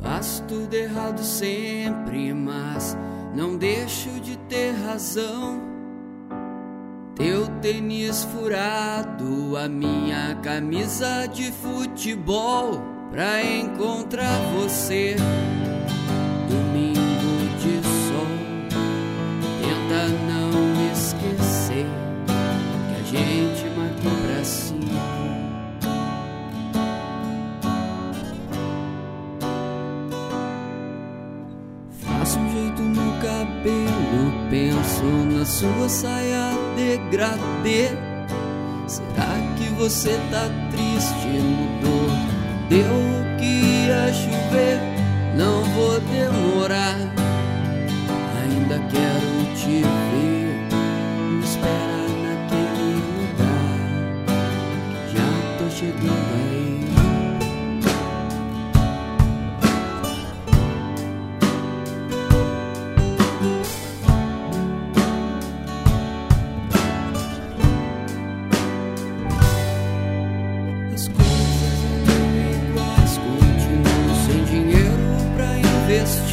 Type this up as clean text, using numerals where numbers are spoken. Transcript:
Faço tudo errado sempre, mas não deixo de ter razão. Teu tênis furado, a minha camisa de futebol, pra encontrar você. Domingo de sol, tenta não esquecer que a gente marcou pra 5. Faço um jeito no cabelo, penso na sua saia degradê. Será que você tá triste? Mudou, deu o que ia chover. Não vou demorar, ainda quero te ver. Me espera naquele lugar, já tô chegando aí. As coisas andam iguais, continuo sem dinheiro pra investir.